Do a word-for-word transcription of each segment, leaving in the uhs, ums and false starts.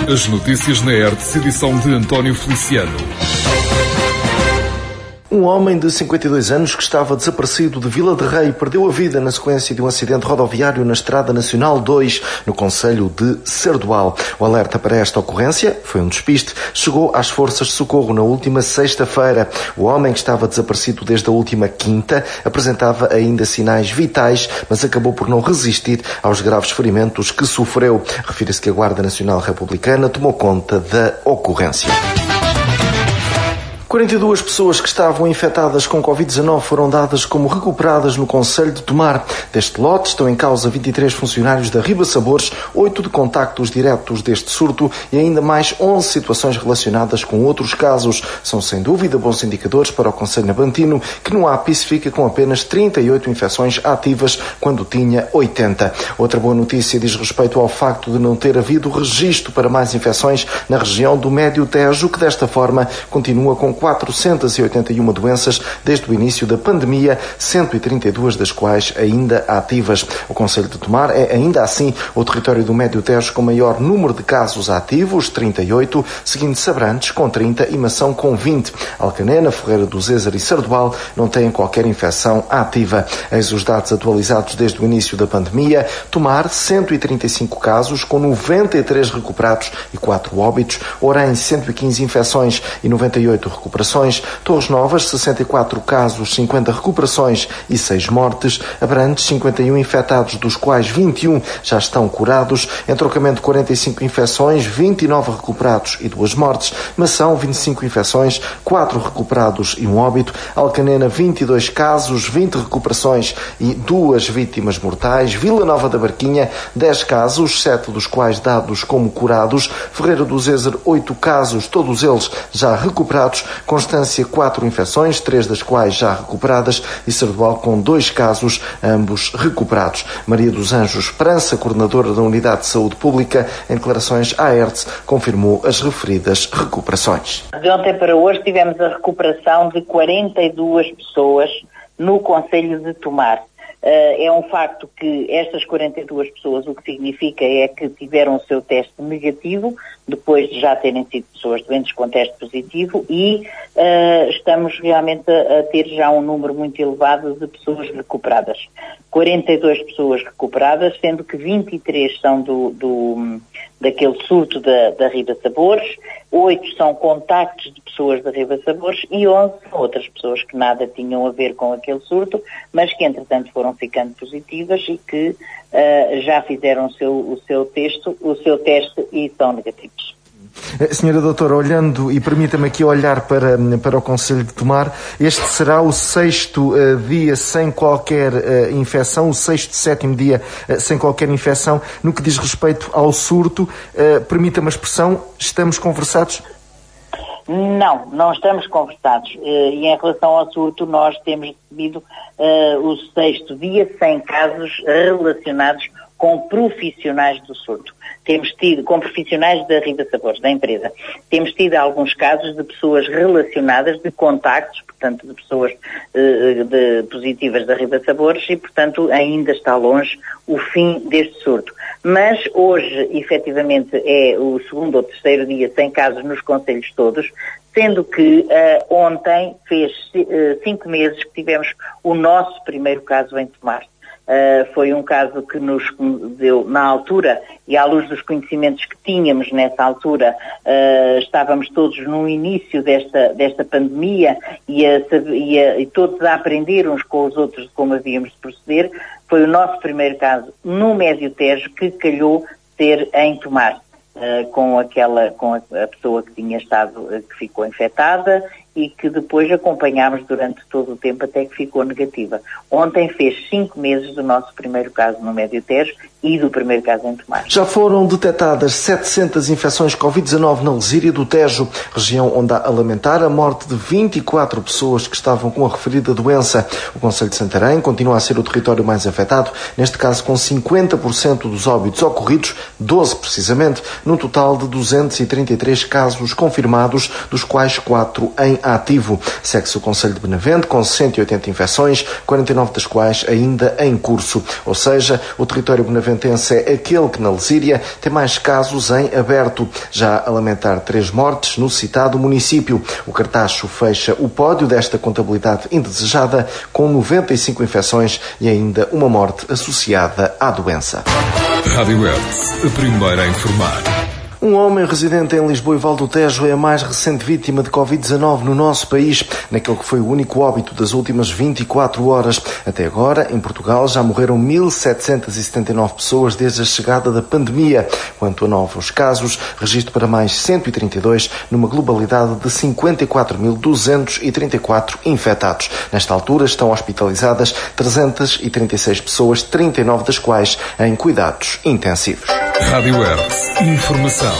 As notícias na R T S, edição de António Feliciano. Um homem de cinquenta e dois anos que estava desaparecido de Vila de Rei perdeu a vida na sequência de um acidente rodoviário na Estrada Nacional dois, no concelho de Sardual. O alerta para esta ocorrência, foi um despiste, chegou às forças de socorro na última sexta-feira. O homem, que estava desaparecido desde a última quinta, apresentava ainda sinais vitais, mas acabou por não resistir aos graves ferimentos que sofreu. Refere-se que a Guarda Nacional Republicana tomou conta da ocorrência. quarenta e duas pessoas que estavam infectadas com covid dezanove foram dadas como recuperadas no concelho de Tomar. Deste lote estão em causa vinte e três funcionários da Riba Sabores, oito de contactos diretos deste surto e ainda mais onze situações relacionadas com outros casos. São sem dúvida bons indicadores para o concelho navantino, que no ápice fica com apenas trinta e oito infecções ativas, quando tinha oitenta. Outra boa notícia diz respeito ao facto de não ter havido registro para mais infecções na região do Médio Tejo, que desta forma continua com quatrocentas e oitenta e uma doenças desde o início da pandemia, cento e trinta e duas das quais ainda ativas. O concelho de Tomar é ainda assim o território do Médio Tejo com maior número de casos ativos, trinta e oito, seguindo Sabrantes com trinta e Mação com vinte. Alcanena, Ferreira do Zézer e Sardual não têm qualquer infecção ativa. Eis os dados atualizados desde o início da pandemia. Tomar, cento e trinta e cinco casos, com noventa e três recuperados e quatro óbitos. Orém, cento e quinze infecções e noventa e oito recuperações. Torres Novas, sessenta e quatro casos, cinquenta recuperações e seis mortes. Abrantes, cinquenta e um infectados, dos quais vinte e um já estão curados. Entrocamento, quarenta e cinco infecções, vinte e nove recuperados e duas mortes. Mação, vinte e cinco infecções, quatro recuperados e um óbito. Alcanena, vinte e dois casos, vinte recuperações e duas vítimas mortais. Vila Nova da Barquinha, dez casos, sete dos quais dados como curados. Ferreira do Zézer, oito casos, todos eles já recuperados. Constância, quatro infecções, três das quais já recuperadas, e Sardual com dois casos, ambos recuperados. Maria dos Anjos Esperança, coordenadora da Unidade de Saúde Pública, em declarações à R T S, confirmou as referidas recuperações. De ontem para hoje tivemos a recuperação de quarenta e duas pessoas no concelho de Tomar. É um facto que estas quarenta e duas pessoas, o que significa é que tiveram o seu teste negativo, depois de já terem sido pessoas doentes com teste positivo, e uh, estamos realmente a, a ter já um número muito elevado de pessoas recuperadas. quarenta e duas pessoas recuperadas, sendo que vinte e três são do, do, daquele surto da, da Riba Sabores, oito são contactos de pessoas da Riba Sabores e onze são outras pessoas que nada tinham a ver com aquele surto, mas que entretanto foram ficando positivas e que uh, já fizeram o seu, o seu texto, o seu teste e são negativos. Senhora Doutora, olhando, e permita-me aqui olhar para, para o concelho de Tomar, este será o sexto uh, dia sem qualquer uh, infecção, o sexto, sétimo dia uh, sem qualquer infecção. No que diz respeito ao surto, uh, permita-me a expressão, estamos conversados? Não, não estamos conversados. Uh, e em relação ao surto, nós temos recebido uh, o sexto dia sem casos relacionados com profissionais do surto. Temos tido, com profissionais da Riba Sabores, da empresa, temos tido alguns casos de pessoas relacionadas, de contactos, portanto, de pessoas uh, de, positivas da Riba Sabores e, portanto, ainda está longe o fim deste surto. Mas hoje, efetivamente, é o segundo ou terceiro dia sem casos nos concelhos todos, sendo que uh, ontem fez uh, cinco meses que tivemos o nosso primeiro caso em Tomar. Uh, foi um caso que nos deu na altura, e à luz dos conhecimentos que tínhamos nessa altura, uh, estávamos todos no início desta, desta pandemia e, a, e, a, e todos a aprender uns com os outros de como havíamos de proceder. Foi o nosso primeiro caso no Médio Tejo que calhou ser em Tomar, uh, com aquela, com a, a pessoa que tinha estado, uh, que ficou infectada e que depois acompanhámos durante todo o tempo até que ficou negativa. Ontem fez cinco meses do nosso primeiro caso no Médio Tejo e do primeiro caso em Tomar. Já foram detectadas setecentas infecções covid dezanove na Lesíria do Tejo, região onde há a lamentar a morte de vinte e quatro pessoas que estavam com a referida doença. O concelho de Santarém continua a ser o território mais afetado, neste caso com cinquenta por cento dos óbitos ocorridos, doze precisamente, num total de duzentos e trinta e três casos confirmados, dos quais quatro em ativo. Segue-se o concelho de Benavente com cento e oitenta infecções, quarenta e nove das quais ainda em curso. Ou seja, o território benaventino aventense é aquele que na Lesíria tem mais casos em aberto, já a lamentar três mortes no citado município. O Cartacho fecha o pódio desta contabilidade indesejada com noventa e cinco infecções e ainda uma morte associada à doença. Rádio Hertz, a primeira a informar. Um homem residente em Lisboa e Val do Tejo é a mais recente vítima de covid dezanove no nosso país, naquele que foi o único óbito das últimas vinte e quatro horas. Até agora, em Portugal, já morreram mil setecentas e setenta e nove pessoas desde a chegada da pandemia. Quanto a novos casos, registro para mais cento e trinta e dois, numa globalidade de cinquenta e quatro mil duzentos e trinta e quatro infectados. Nesta altura, estão hospitalizadas trezentas e trinta e seis pessoas, trinta e nove das quais em cuidados intensivos. Rádio Hertz, informação.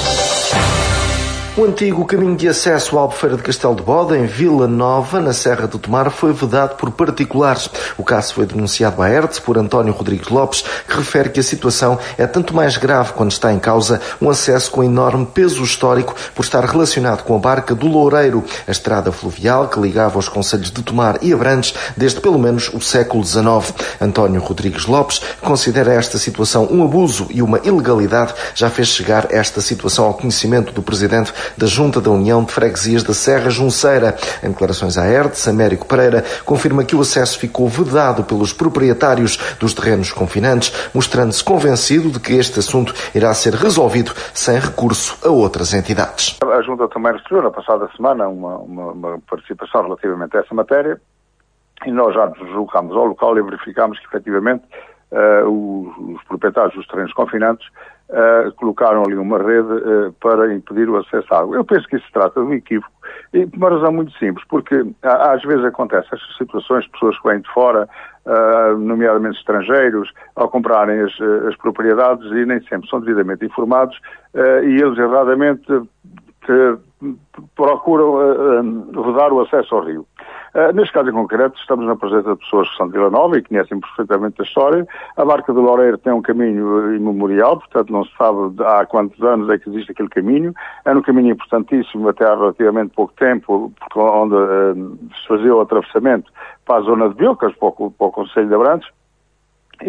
O antigo caminho de acesso à Albufeira de Castelo de Bode, em Vila Nova, na Serra do Tomar, foi vedado por particulares. O caso foi denunciado à Hertz por António Rodrigues Lopes, que refere que a situação é tanto mais grave quando está em causa um acesso com enorme peso histórico por estar relacionado com a barca do Loureiro, a estrada fluvial que ligava os concelhos de Tomar e Abrantes desde pelo menos o século dezenove. António Rodrigues Lopes considera esta situação um abuso e uma ilegalidade. Já fez chegar esta situação ao conhecimento do presidente da Junta da União de Freguesias da Serra Junceira. Em declarações à Hertz, Américo Pereira confirma que o acesso ficou vedado pelos proprietários dos terrenos confinantes, mostrando-se convencido de que este assunto irá ser resolvido sem recurso a outras entidades. A Junta também recebeu na passada semana uma, uma, uma participação relativamente a essa matéria e nós já nos deslocámos ao local e verificámos que efetivamente uh, os, os proprietários dos terrenos confinantes Uh, colocaram ali uma rede uh, para impedir o acesso à água. Eu penso que isso se trata de um equívoco, e por uma razão muito simples, porque uh, às vezes acontecem estas situações de pessoas que vêm de fora, uh, nomeadamente estrangeiros, ao comprarem as, as propriedades e nem sempre são devidamente informados uh, e eles erradamente uh, procuram uh, rodar o acesso ao rio. Uh, neste caso em concreto, estamos na presença de pessoas que são de Vila Nova e conhecem perfeitamente a história. A barca do Loureiro tem um caminho imemorial, portanto não se sabe há quantos anos é que existe aquele caminho. É um caminho importantíssimo até há relativamente pouco tempo, onde uh, se fazia o atravessamento para a zona de Biocas, para o, para o Concelho de Abrantes. E,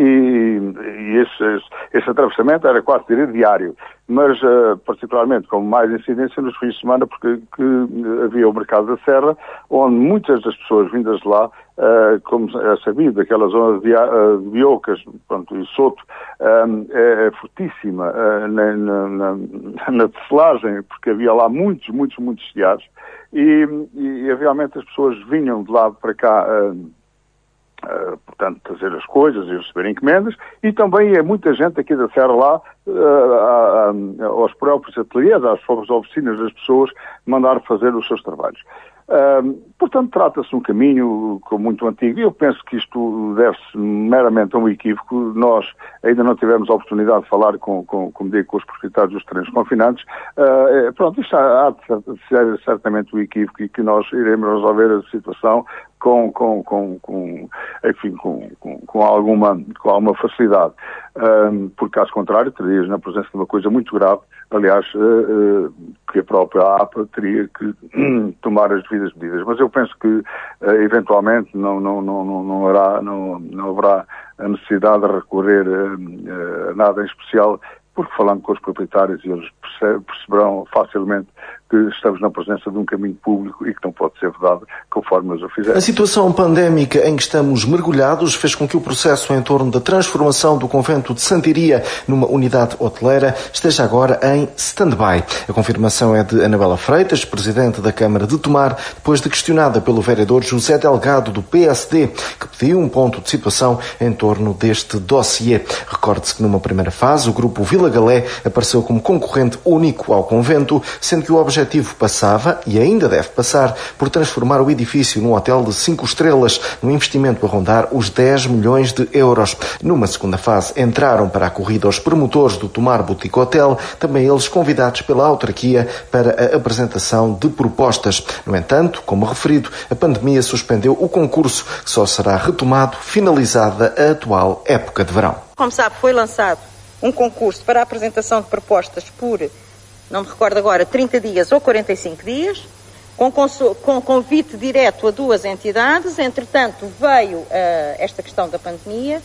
e esse, esse, esse atravessamento era quase diria diário, mas uh, particularmente com mais incidência nos fins de semana, porque que havia o Mercado da Serra, onde muitas das pessoas vindas de lá, uh, como é sabido, daquela zona de, uh, de Biocas, pronto, e Soto, um, é, é fortíssima uh, na, na, na, na tecelagem, porque havia lá muitos, muitos, muitos teares, e, e, e realmente as pessoas vinham de lá para cá, uh, Uh, portanto, trazer as coisas e receber encomendas, e também é muita gente aqui da Serra lá, uh, a, a, aos próprios ateliês, às próprias oficinas das pessoas, mandar fazer os seus trabalhos. Uh, portanto, trata-se de um caminho muito antigo e eu penso que isto deve-se meramente a um equívoco. Nós ainda não tivemos a oportunidade de falar com, com, como digo, com os proprietários dos terrenos confinantes. Uh, pronto, isto há de ser certamente um equívoco e que nós iremos resolver a situação com, com, com, com, enfim, com, com, com, alguma, com alguma facilidade. Uh, porque, caso contrário, terias na presença de uma coisa muito grave, aliás, uh, uh, que a própria A P A teria que uh, tomar as devidas medidas. Mas eu penso que, uh, eventualmente, não, não, não, não, não, haverá, não, não haverá a necessidade de recorrer uh, uh, a nada em especial, porque falando com os proprietários eles perceberão facilmente que estamos na presença de um caminho público e que não pode ser vedado conforme eles o fizeram. A situação pandémica em que estamos mergulhados fez com que o processo em torno da transformação do convento de Santiria numa unidade hoteleira esteja agora em stand-by. A confirmação é de Anabela Freitas, presidente da Câmara de Tomar, depois de questionada pelo vereador José Delgado do P S D, que pediu um ponto de situação em torno deste dossiê. Recorde-se que numa primeira fase o grupo Vila Galé apareceu como concorrente único ao convento, sendo que o objetivo passava, e ainda deve passar, por transformar o edifício num hotel de cinco estrelas, num investimento a rondar os dez milhões de euros. Numa segunda fase entraram para a corrida os promotores do Tomar Boutique Hotel, também eles convidados pela autarquia para a apresentação de propostas. No entanto, como referido, a pandemia suspendeu o concurso, que só será retomado finalizada a atual época de verão. Como sabe, foi lançado um concurso para a apresentação de propostas por, não me recordo agora, trinta dias ou quarenta e cinco dias, com, com convite direto a duas entidades. Entretanto, veio uh, esta questão da pandemia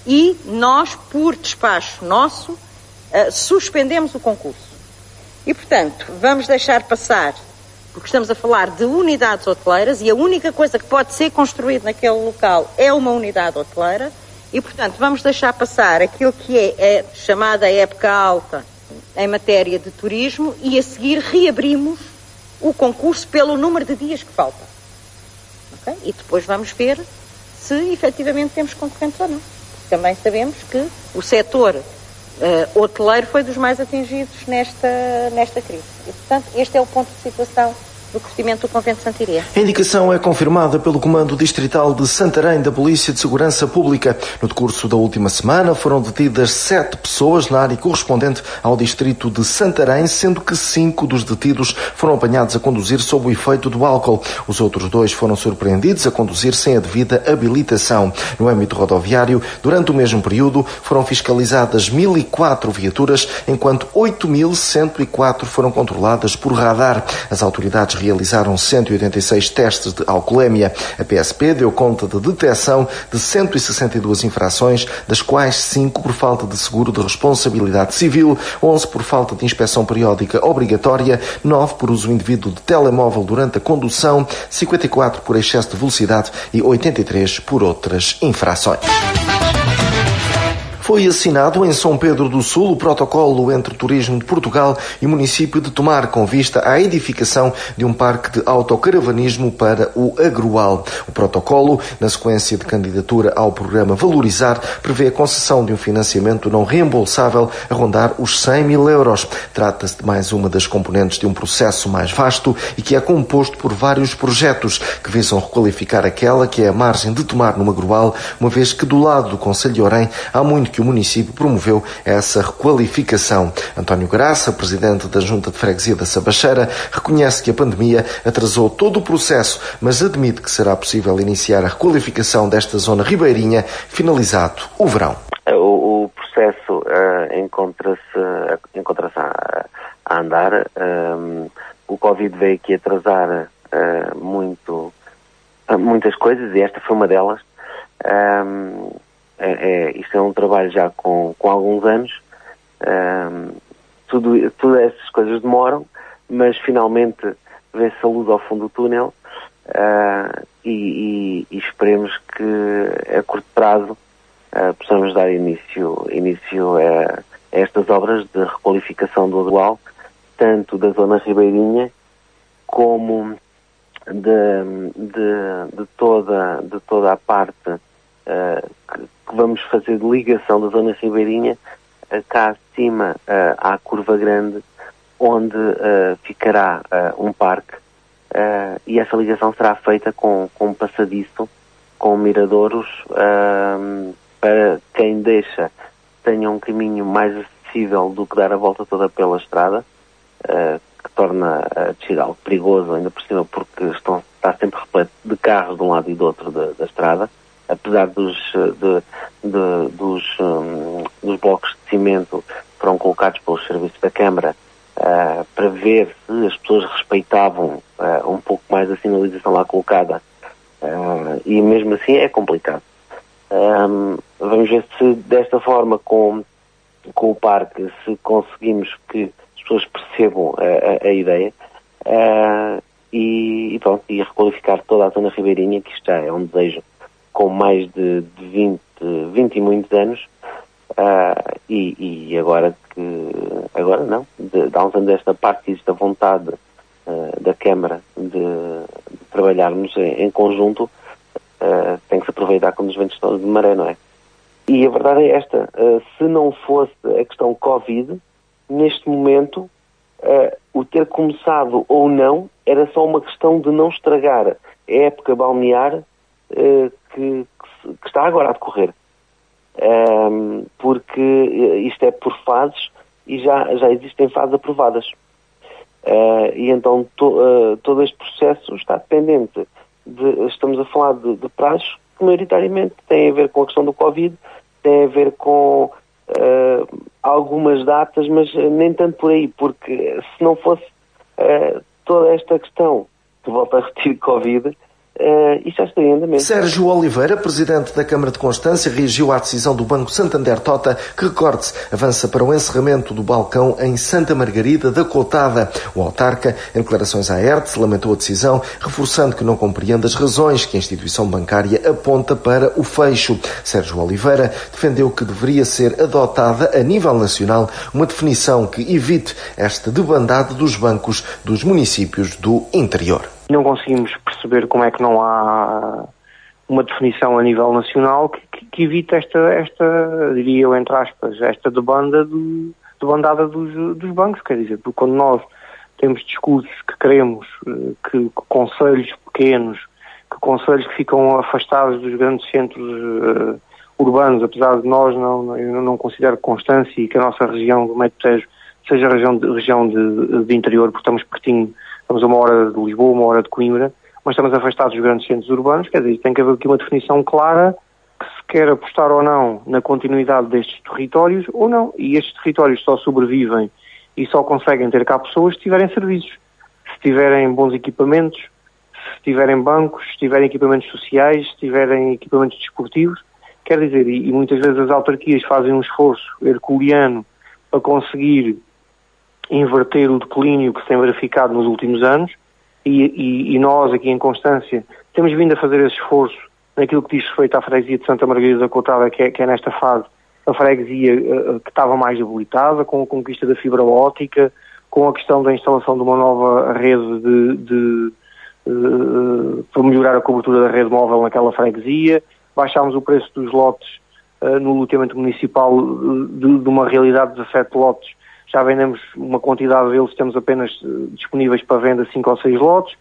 e nós, por despacho nosso, uh, suspendemos o concurso. E, portanto, vamos deixar passar, porque estamos a falar de unidades hoteleiras e a única coisa que pode ser construída naquele local é uma unidade hoteleira e, portanto, vamos deixar passar aquilo que é a chamada época alta em matéria de turismo e a seguir reabrimos o concurso pelo número de dias que faltam. Okay? E depois vamos ver se efetivamente temos concorrentes ou não. Também sabemos que o setor uh, hoteleiro foi dos mais atingidos nesta, nesta crise. E, portanto, este é o ponto de situação do procedimento do Convento de Santarém. A indicação é confirmada pelo Comando Distrital de Santarém da Polícia de Segurança Pública. No decurso da última semana foram detidas sete pessoas na área correspondente ao distrito de Santarém, sendo que cinco dos detidos foram apanhados a conduzir sob o efeito do álcool. Os outros dois foram surpreendidos a conduzir sem a devida habilitação. No âmbito rodoviário, durante o mesmo período, foram fiscalizadas mil e quatro viaturas, enquanto oito mil cento e quatro foram controladas por radar. As autoridades realizaram cento e oitenta e seis testes de alcoolemia. A P S P deu conta de detecção de cento e sessenta e duas infrações, das quais cinco por falta de seguro de responsabilidade civil, onze por falta de inspeção periódica obrigatória, nove por uso indevido de telemóvel durante a condução, cinquenta e quatro por excesso de velocidade e oitenta e três por outras infrações. Foi assinado em São Pedro do Sul o protocolo entre o Turismo de Portugal e o município de Tomar, com vista à edificação de um parque de autocaravanismo para o Agroal. O protocolo, na sequência de candidatura ao programa Valorizar, prevê a concessão de um financiamento não reembolsável a rondar os cem mil euros. Trata-se de mais uma das componentes de um processo mais vasto e que é composto por vários projetos que visam requalificar aquela que é a margem de Tomar no Agroal, uma vez que do lado do Concelho de Orém há muito que o município promoveu essa requalificação. António Graça, presidente da Junta de Freguesia da Sabacheira, reconhece que a pandemia atrasou todo o processo, mas admite que será possível iniciar a requalificação desta zona ribeirinha, finalizado o verão. O, o processo uh, encontra-se, uh, encontra-se a, a andar. Um, o Covid veio aqui atrasar uh, muito, uh, muitas coisas e esta foi uma delas. Um, É, é, isto é um trabalho já com, com alguns anos, um, tudo, todas essas coisas demoram, mas finalmente vê-se a luz ao fundo do túnel uh, e, e, e esperemos que a curto prazo uh, possamos dar início, início a, a estas obras de requalificação do Agroal, tanto da zona ribeirinha como de, de, de, toda, de toda a parte uh, que que vamos fazer de ligação da zona ribeirinha uh, cá acima uh, à Curva Grande, onde uh, ficará uh, um parque uh, e essa ligação será feita com, com um passadiço, com miradouros, uh, para quem deixa tenha um caminho mais acessível do que dar a volta toda pela estrada, uh, que torna a descida algo perigoso, ainda por cima porque estão, está sempre repleto de carros de um lado e do outro da, da estrada. Apesar dos, de, de, dos, um, dos blocos de cimento que foram colocados pelos serviços da Câmara uh, para ver se as pessoas respeitavam uh, um pouco mais a sinalização lá colocada, uh, e mesmo assim é complicado. Um, vamos ver se desta forma com, com o parque se conseguimos que as pessoas percebam a, a, a ideia uh, e, e, pronto, e requalificar toda a zona ribeirinha, que isto já é um desejo com mais de, de vinte, vinte e muitos anos, uh, e, e agora que, agora não, de, de há uns anos desta parte existe a vontade uh, da Câmara de, de trabalharmos em, em conjunto, uh, tem que se aproveitar quando os ventos estão de maré, não é? E a verdade é esta, uh, se não fosse a questão Covid, neste momento, uh, o ter começado ou não, era só uma questão de não estragar a época balnear uh, Que, que está agora a decorrer, um, porque isto é por fases e já, já existem fases aprovadas, uh, e então to, uh, todo este processo está dependente de, estamos a falar de, de prazos que maioritariamente têm a ver com a questão do Covid, têm a ver com uh, algumas datas, mas nem tanto por aí, porque se não fosse uh, toda esta questão que volta a repetir Covid, uh, isso já está em andamento. Sérgio Oliveira, presidente da Câmara de Constância, reagiu à decisão do Banco Santander Tota, que, recorde-se, avança para o encerramento do balcão em Santa Margarida da Cotada. O autarca, em declarações à R T S, lamentou a decisão, reforçando que não compreende as razões que a instituição bancária aponta para o fecho. Sérgio Oliveira defendeu que deveria ser adotada a nível nacional uma definição que evite esta debandada dos bancos dos municípios do interior. Não conseguimos perceber como é que não há uma definição a nível nacional que, que, que evite esta, esta, diria eu, entre aspas, esta debanda do, debandada dos, dos bancos, quer dizer, porque quando nós temos discursos que queremos que, que concelhos pequenos, que concelhos que ficam afastados dos grandes centros uh, urbanos, apesar de nós não, eu não considero Constância e que a nossa região do Médio Tejo seja a região de, região de, de interior, porque estamos pertinho, estamos a uma hora de Lisboa, uma hora de Coimbra, mas estamos afastados dos grandes centros urbanos, quer dizer, tem que haver aqui uma definição clara que se quer apostar ou não na continuidade destes territórios ou não. E estes territórios só sobrevivem e só conseguem ter cá pessoas se tiverem serviços, se tiverem bons equipamentos, se tiverem bancos, se tiverem equipamentos sociais, se tiverem equipamentos desportivos. Quer dizer, e, e muitas vezes as autarquias fazem um esforço herculeano para conseguir inverter o declínio que se tem verificado nos últimos anos e, e, e nós aqui em Constância temos vindo a fazer esse esforço naquilo que diz respeito à freguesia de Santa Margarida da Cotada, que é, que é nesta fase a freguesia uh, que estava mais debilitada, com a conquista da fibra óptica, com a questão da instalação de uma nova rede de, de, uh, para melhorar a cobertura da rede móvel naquela freguesia. Baixámos o preço dos lotes uh, no loteamento municipal uh, de, de uma realidade de dezessete lotes. Já vendemos uma quantidade deles, temos apenas uh, disponíveis para venda cinco ou seis lotes.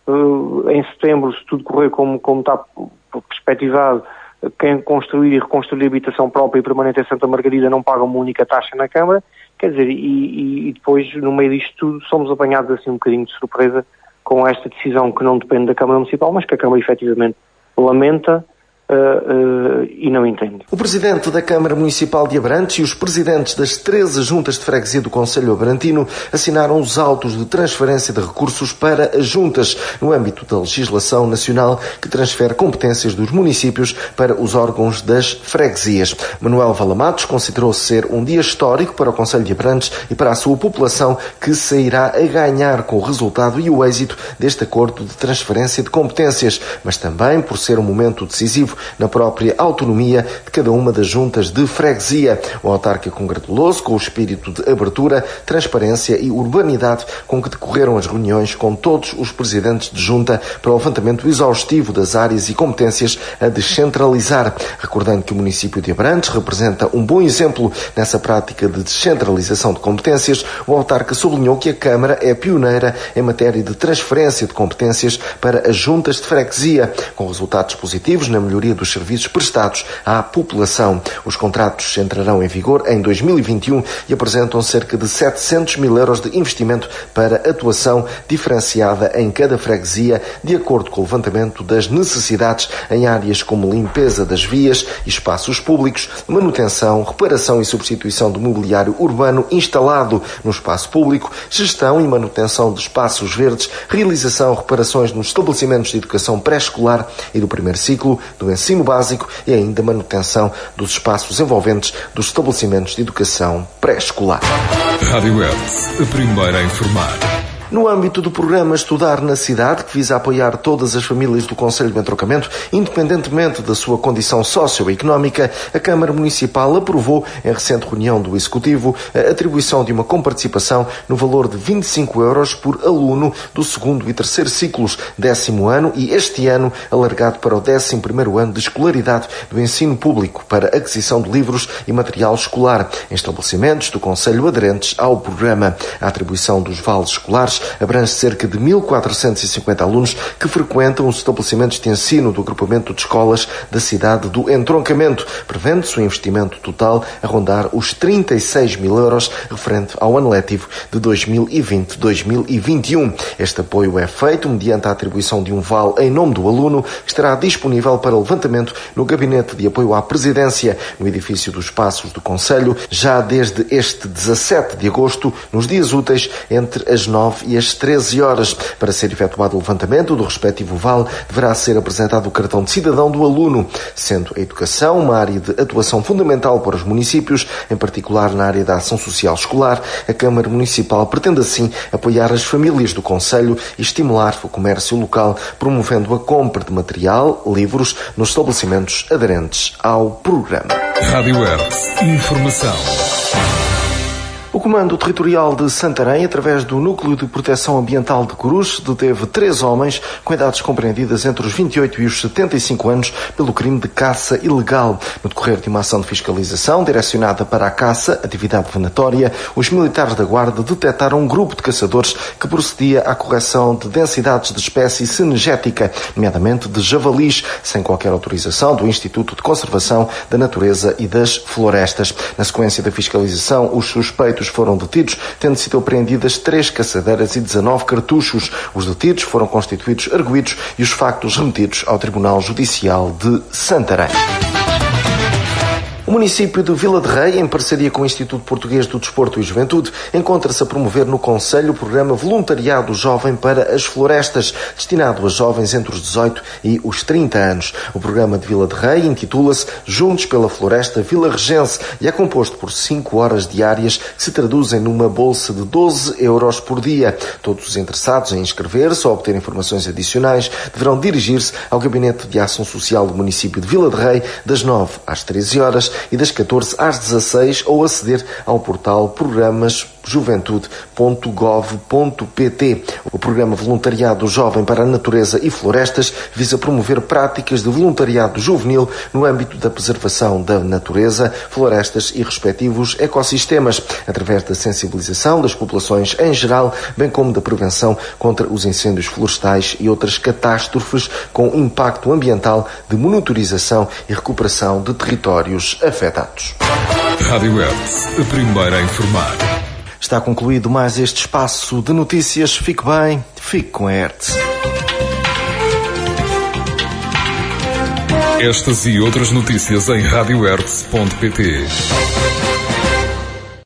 Uh, em setembro, se tudo correr como, como está perspectivado, uh, quem construir e reconstruir habitação própria e permanente em Santa Margarida não paga uma única taxa na Câmara. Quer dizer, e, e depois, no meio disto tudo, somos apanhados assim um bocadinho de surpresa com esta decisão que não depende da Câmara Municipal, mas que a Câmara efetivamente lamenta. Uh, uh, e não entendo. O Presidente da Câmara Municipal de Abrantes e os Presidentes das treze juntas de freguesia do Concelho Abrantino assinaram os autos de transferência de recursos para as juntas, no âmbito da legislação nacional que transfere competências dos municípios para os órgãos das freguesias. Manuel Valamatos considerou ser um dia histórico para o Concelho de Abrantes e para a sua população, que sairá a ganhar com o resultado e o êxito deste acordo de transferência de competências, mas também por ser um momento decisivo na própria autonomia de cada uma das juntas de freguesia. O autarca congratulou-se com o espírito de abertura, transparência e urbanidade com que decorreram as reuniões com todos os presidentes de junta para o levantamento exaustivo das áreas e competências a descentralizar. Recordando que o município de Abrantes representa um bom exemplo nessa prática de descentralização de competências, o autarca sublinhou que a Câmara é pioneira em matéria de transferência de competências para as juntas de freguesia, com resultados positivos na melhoria dos serviços prestados à população. Os contratos entrarão em vigor em dois mil e vinte e um e apresentam cerca de setecentos mil euros de investimento para atuação diferenciada em cada freguesia, de acordo com o levantamento das necessidades em áreas como limpeza das vias e espaços públicos, manutenção, reparação e substituição do mobiliário urbano instalado no espaço público, gestão e manutenção de espaços verdes, realização de reparações nos estabelecimentos de educação pré-escolar e do primeiro ciclo do ensino básico e ainda manutenção dos espaços envolventes dos estabelecimentos de educação pré-escolar. Rádio Hertz, a primeira a informar. No âmbito do programa Estudar na Cidade, que visa apoiar todas as famílias do Concelho de Entroncamento, independentemente da sua condição socioeconómica, a Câmara Municipal aprovou, em recente reunião do Executivo, a atribuição de uma comparticipação no valor de vinte e cinco euros por aluno do segundo e terceiro ciclos, décimo ano e este ano alargado para o décimo primeiro ano de escolaridade do ensino público para aquisição de livros e material escolar em estabelecimentos do Concelho aderentes ao programa. A atribuição dos vales escolares abrange cerca de mil quatrocentos e cinquenta alunos que frequentam os estabelecimentos de ensino do agrupamento de escolas da cidade do Entroncamento, prevendo-se o investimento total a rondar os trinta e seis mil euros referente ao ano letivo de dois mil e vinte a dois mil e vinte e um. Este apoio é feito mediante a atribuição de um vale em nome do aluno, que estará disponível para levantamento no Gabinete de Apoio à Presidência, no edifício dos Passos do Concelho, já desde este dezassete de agosto, nos dias úteis entre as nove e às treze horas. Para ser efetuado o levantamento do respectivo vale, deverá ser apresentado o cartão de cidadão do aluno, sendo a educação uma área de atuação fundamental para os municípios, em particular na área da ação social escolar. A Câmara Municipal pretende assim apoiar as famílias do concelho e estimular o comércio local, promovendo a compra de material, livros, nos estabelecimentos aderentes ao programa. Rádio Hertz. Informação. O Comando Territorial de Santarém, através do Núcleo de Proteção Ambiental de Coruche, deteve três homens com idades compreendidas entre os vinte e oito e os setenta e cinco anos pelo crime de caça ilegal. No decorrer de uma ação de fiscalização direcionada para a caça, atividade venatória, os militares da Guarda detectaram um grupo de caçadores que procedia à correção de densidades de espécie cinegética, nomeadamente de javalis, sem qualquer autorização do Instituto de Conservação da Natureza e das Florestas. Na sequência da fiscalização, os suspeitos foram detidos, tendo sido apreendidas três caçadeiras e dezanove cartuchos. Os detidos foram constituídos arguidos e os factos remetidos ao Tribunal Judicial de Santarém. O município de Vila de Rei, em parceria com o Instituto Português do Desporto e Juventude, encontra-se a promover no concelho o programa Voluntariado Jovem para as Florestas, destinado a jovens entre os dezoito e os trinta anos. O programa de Vila de Rei intitula-se Juntos pela Floresta Vila Regense e é composto por cinco horas diárias que se traduzem numa bolsa de doze euros por dia. Todos os interessados em inscrever-se ou obter informações adicionais deverão dirigir-se ao Gabinete de Ação Social do município de Vila de Rei das nove às treze horas e das catorze às dezasseis ou aceder ao portal programas juventude ponto gov ponto pt. O programa Voluntariado Jovem para a Natureza e Florestas visa promover práticas de voluntariado juvenil no âmbito da preservação da natureza, florestas e respectivos ecossistemas, através da sensibilização das populações em geral, bem como da prevenção contra os incêndios florestais e outras catástrofes com impacto ambiental, de monitorização e recuperação de territórios afetados. Rádio Hertz, a primeira a informar. Está concluído mais este espaço de notícias. Fique bem, fique com a Hertz. Estas e outras notícias em rádio hertz ponto pt.